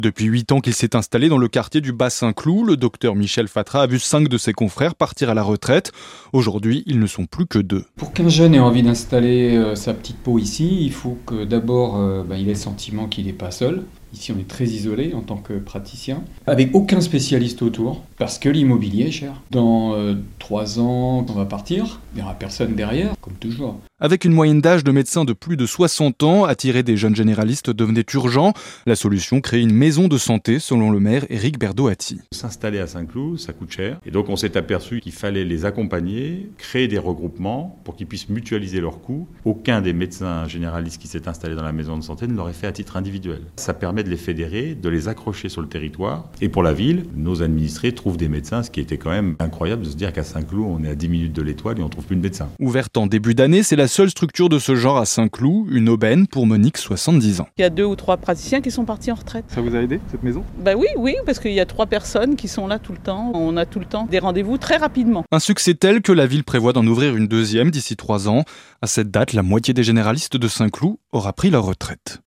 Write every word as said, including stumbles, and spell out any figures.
Depuis huit ans qu'il s'est installé dans le quartier du Bas-Saint-Cloud, le docteur Michel Fatra a vu cinq de ses confrères partir à la retraite. Aujourd'hui, ils ne sont plus que deux. Pour qu'un jeune ait envie d'installer euh, sa petite peau ici, il faut que d'abord euh, bah, il ait le sentiment qu'il n'est pas seul. Ici, on est très isolé en tant que praticien, avec aucun spécialiste autour, parce que l'immobilier est cher. Dans euh, trois ans, on va partir, il n'y aura personne derrière, comme toujours. Avec une moyenne d'âge de médecins de plus de soixante ans, attirer des jeunes généralistes devenait urgent. La solution, créer une maison de santé, selon le maire Éric Berdoati. S'installer à Saint-Cloud, ça coûte cher. Et donc, on s'est aperçu qu'il fallait les accompagner, créer des regroupements pour qu'ils puissent mutualiser leurs coûts. Aucun des médecins généralistes qui s'est installé dans la maison de santé ne l'aurait fait à titre individuel. Ça permet de les fédérer, de les accrocher sur le territoire. Et pour la ville, nos administrés trouvent des médecins, ce qui était quand même incroyable de se dire qu'à Saint-Cloud, on est à dix minutes de l'Étoile et on ne trouve plus de médecins. Ouverte en début d'année, c'est la seule structure de ce genre à Saint-Cloud, une aubaine pour Monique, soixante-dix ans. Il y a deux ou trois praticiens qui sont partis en retraite. Ça vous a aidé, cette maison ? Bah oui, oui, parce qu'il y a trois personnes qui sont là tout le temps. On a tout le temps des rendez-vous très rapidement. Un succès tel que la ville prévoit d'en ouvrir une deuxième d'ici trois ans. À cette date, la moitié des généralistes de Saint-Cloud aura pris leur retraite.